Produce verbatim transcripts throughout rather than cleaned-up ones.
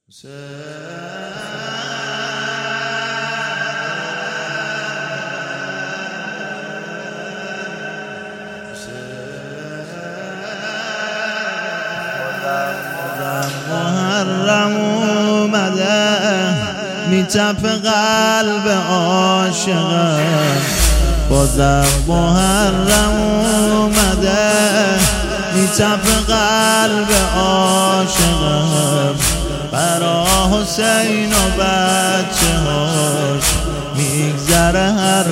محرم اومده میتپه قلب عاشقم، بازم محرم اومده میتپه قلب عاشقم، برا حسین و بچه هاش میگذره هر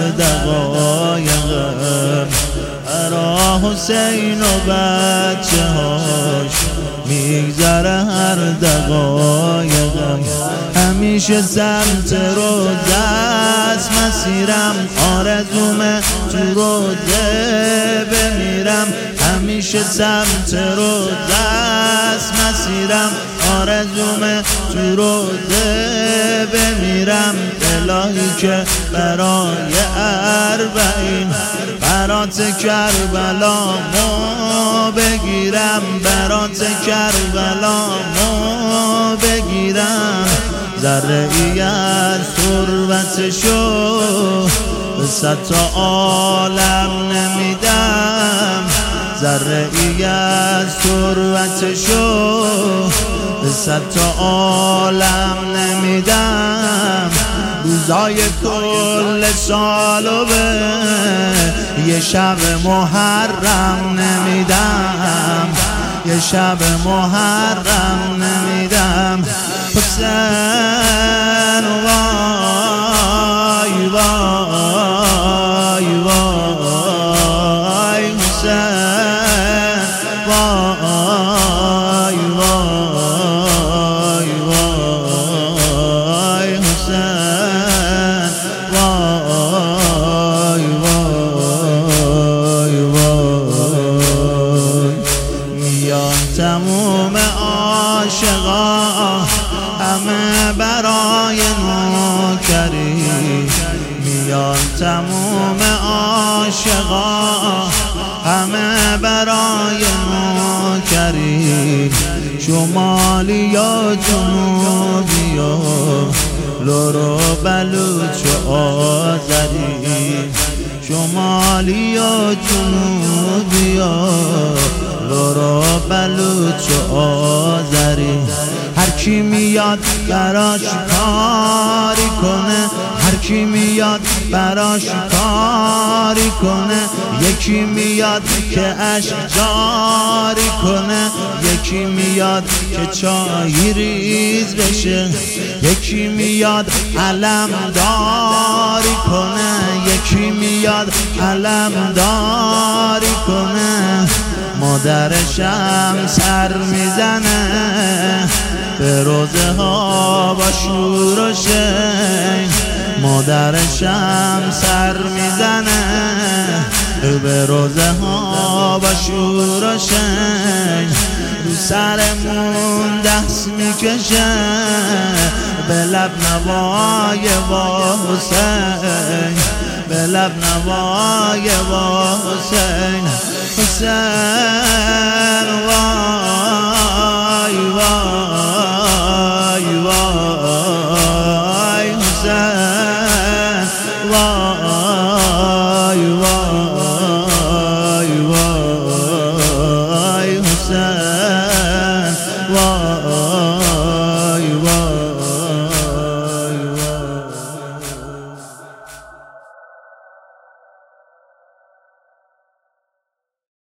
دقایقم، برا حسین و بچه هاش میگذره هر دقایقم. همیشه سمت روزه است مسیرم، آرزومه تو روزه بمیرم. همیشه سمت روزه است مسیرم، آرزومه تو روزه بمیرم. الهی که برای اربعین برات کربلامو بگیرم، برات کربلامو بگیرم. ذره ای از تربتشو به صد تا عالم نمیدم، ذره ای از تربتشو به صد تا عالم نمیدم. روزای کل سالو به یه شب محرم نمیدم، یه شب محرم نمیدم. حسین وای وای وای حسین وای وای وای حسین وای وای وای. میان تموم عاشقا همه برای نوکری، میان تموم عاشقا همه برای نوکری. شمالی و جنوبی و لور و بلوچ و آذری، شمالی و جنوبی و لور و بلوچ و آذری. هر کی میاد براش کاری کنه، هر کی میاد براش کاری کنه. یکی میاد که اشک جاری کنه، یکی میاد که چای ریز بشه، یکی میاد علم داری کنه، یکی میاد علم داری کنه. مادرشم سر میزنه به روزه ها با شور و شین، مادرشم سر میزنه به روزه ها با شور و شین. رو سرمون دست میکشه به لب نوای با حسین، به لب نوای با حسین. حسین وای وای